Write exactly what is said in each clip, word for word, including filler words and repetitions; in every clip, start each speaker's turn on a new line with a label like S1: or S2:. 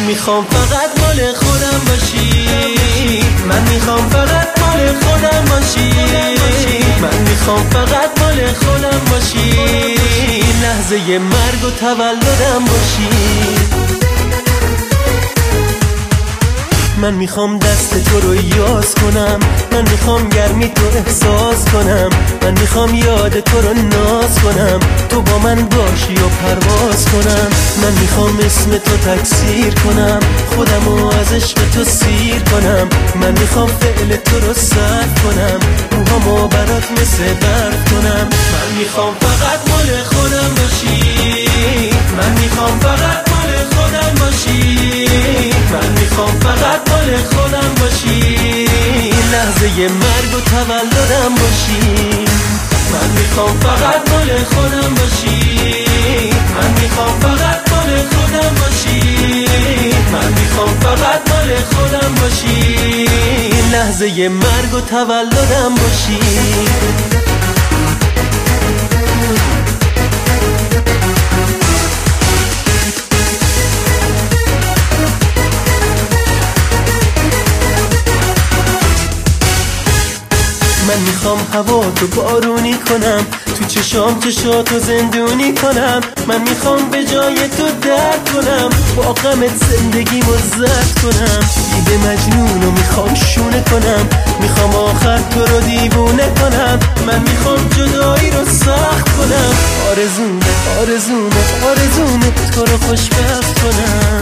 S1: میخوام فقط مال خودم باشی، من میخوام فقط مال خودم باشی، من میخوام فقط مال خودم باشی، لحظه مرگ و تولدم باشی. من میخوام دست تو رو یاز کنم، من میخوام گرمی تو احساس کنم، من میخوام یاد تو رو ناز کنم، تو با من باشی و پرواز کنم. من میخوام اسم تو تکثیر کنم، خودمو از عشق تو سیر کنم، من میخوام فعل تو رو صرف کنم، موهامو برات مثل برف کنم. من میخوام فقط مال خودم باشی، من میخوام فقط مال خودم باشی، من میخوام فقط مال خودم باشی، لحظه مرگ و تولدم باشی. من میخوام فقط مال خودم باشی، من میخوام فقط مال خودم باشی، من میخوام فقط مال خودم باشی، لحظه مرگ و تولدم باشی. من میخوام هوا تو بارونی کنم، تو چشام چشاتو زندونی کنم، من میخوام به جای تو درد کنم، با غمت زندگیمو زرد کنم. دیگه مجنونو میخوام شونه کنم، میخوام آخر تو رو دیوونه کنم، من میخوام جدایی رو سخت کنم. آرزومه آرزومه آرزومه تو رو خوشبخت کنم.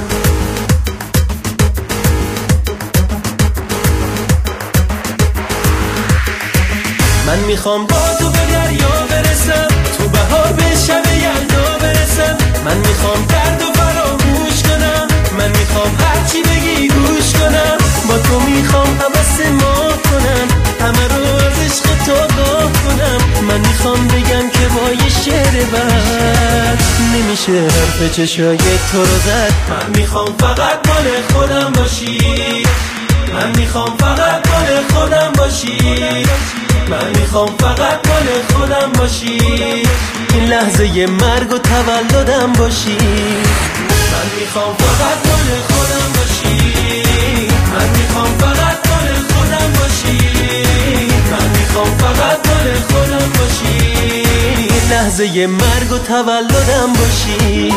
S1: من میخوام با تو به دریا برسم، تو بهار به شب یلدا برسم، من میخوام درد و فراموش کنم، من میخوام هرچی بگی گوش کنم، با تو میخوام حوث ما کنم، همه رو از عشق تو آگاه کنم. من میخوام بگم که با یه شعر بد نمیشه حرف چشای تو رو زد. من میخوام فقط مال خودم باشی، من میخوام فقط مال خودم باشی، من میخوام فقط مال خودم باشی، این لحظه مرگ و تولدم باشی. من میخوام فقط مال خودم باشی، من میخوام فقط مال خودم باشی، من میخوام فقط مال خودم باشی، این لحظه مرگ و تولدم باشی.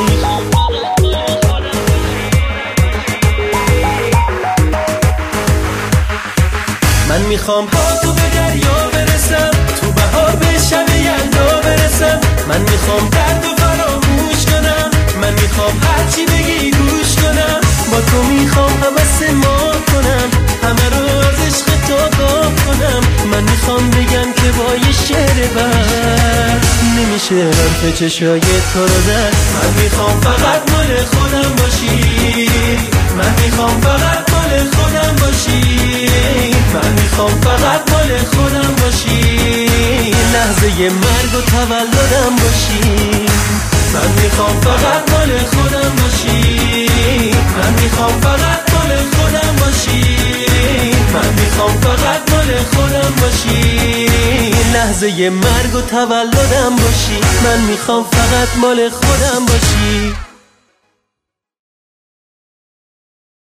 S1: من میخوام با تو به دریا برسم، تو بهار به شب یلدا برسم، من میخوام درد و فراموش کنم، من میخوام هرچی بگی گوش کنم، با تو میخوام حوث ما کنم، همه رو از عشق تو آگاه کنم. من میخوام بگم که با یه شعر بد نمیشه حرف چشای تو رو زد. من میخوام فقط مال خودم باشی، من میخوام فقط مال خودم باشی، من میخوام فقط مال خودم باشی، لحظه مرگ و تولدم باشی. من میخوام فقط مال خودم باشی، من میخوام فقط مال خودم باشی، من میخوام فقط مال خودم باشی، لحظه مرگ و تولدم باشی. من میخوام فقط مال خودم باشی.